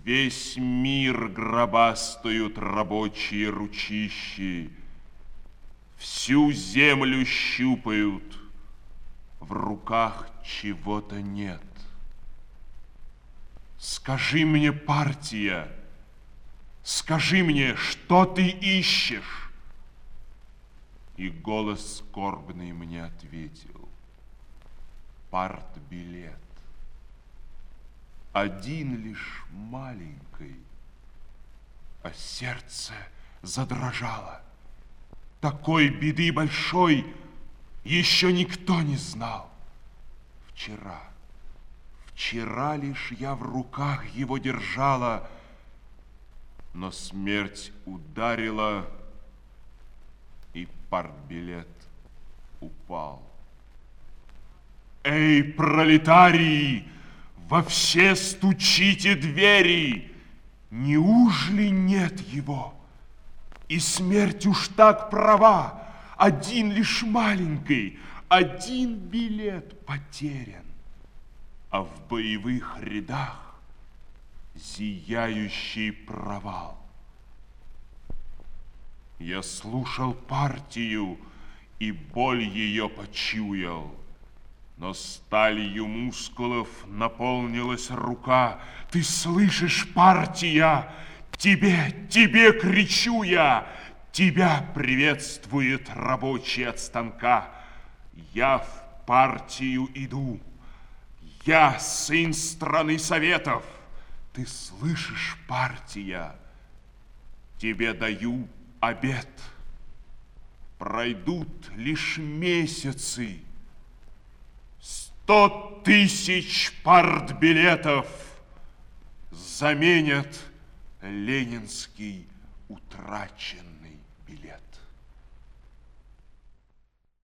Весь мир гробастают рабочие ручищи, всю землю щупают, в руках чего-то нет. Скажи мне, партия, скажи мне, что ты ищешь? И голос скорбный мне ответил: партбилет. Один лишь маленький, а сердце задрожало. Такой беды большой еще никто не знал. Вчера лишь я в руках его держала, но смерть ударила, и партбилет упал. Эй, пролетарии, во все стучите двери! Неужели нет его? И смерть уж так права, один лишь маленький, один билет потерян, а в боевых рядах зияющий провал. Я слушал партию и боль ее почуял, но сталью мускулов наполнилась рука. Ты слышишь, партия? Тебе кричу я! Тебя приветствует рабочий от станка. Я в партию иду. Я сын страны Советов. Ты слышишь, партия? Тебе даю обет. Пройдут лишь месяцы, 100 000 партбилетов заменят ленинский утраченный билет.